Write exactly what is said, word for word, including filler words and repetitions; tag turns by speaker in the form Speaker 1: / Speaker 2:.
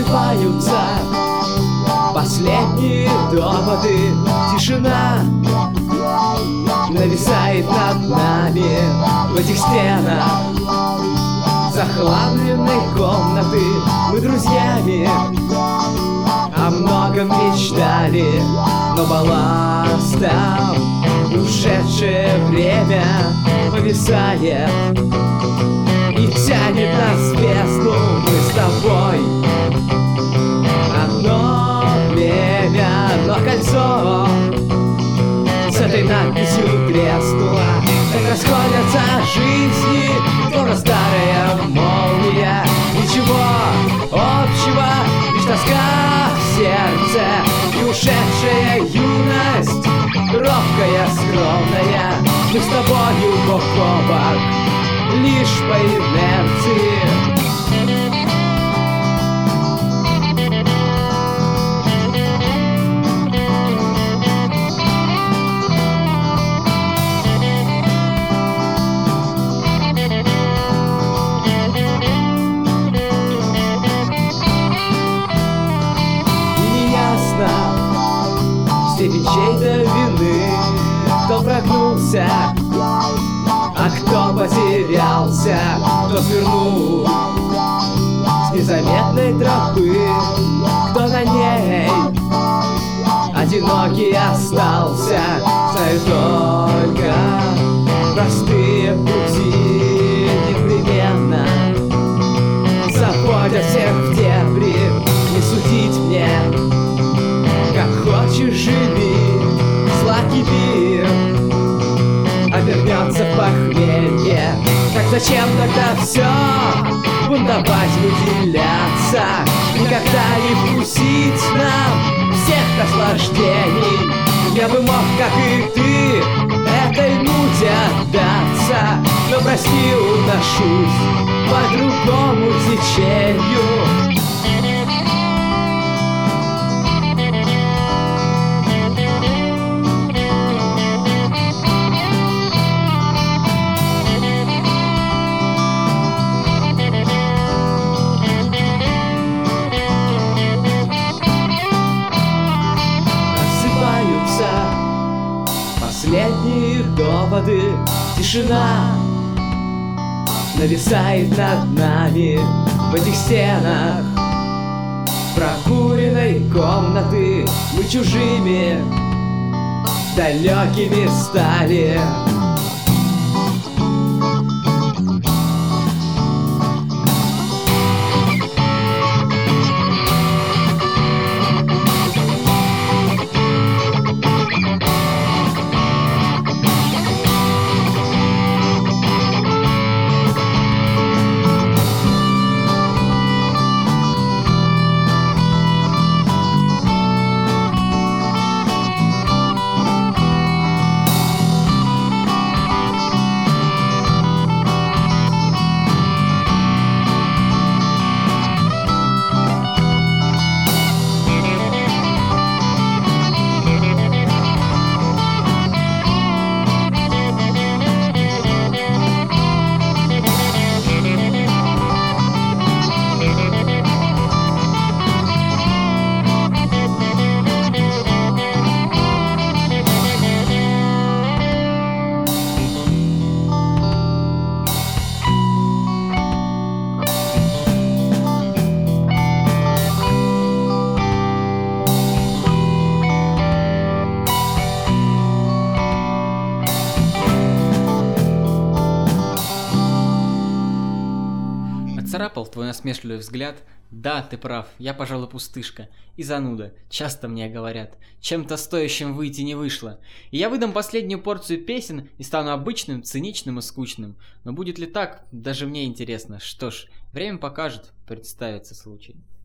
Speaker 1: Рассыпаются последние доводы. Тишина нависает над нами в этих стенах захламленной комнаты. Мы друзьями о многом мечтали, но балластом ушедшее время повисает и тянет нас в бездну. Мы с тобой одно время, одно кольцо с этой надписью треснуло. Как расходятся жизни, словно старая молния. Ничего общего, лишь тоска в сердце и ушедшая юность, робкая, скромная. Мы с тобою бок о бок, лишь по инерции. Степень чьей-то вины, кто прогнулся, а кто потерялся, кто свернул с незаметной тропы, кто на ней одинокий остался. Знаю только простые пути непременно заводят всех в дебри. Не судить мне, как хочешь живи, сладкий пир обернется в похмелье. Так зачем тогда все бунтовать, выделяться? Никогда не вкусить нам всех наслаждений. Я бы мог, как и ты, этой муте отдаться, но прости, уношусь по другому течению. Последние доводы. Тишина нависает над нами в этих стенах прокуренной комнаты. Мы чужими, далекими стали.
Speaker 2: Царапал твой насмешливый взгляд. Да, ты прав, я, пожалуй, пустышка и зануда. Часто мне говорят, чем-то стоящим выйти не вышло. И я выдам последнюю порцию песен и стану обычным, циничным и скучным. Но будет ли так, даже мне интересно. Что ж, время покажет, представится случай.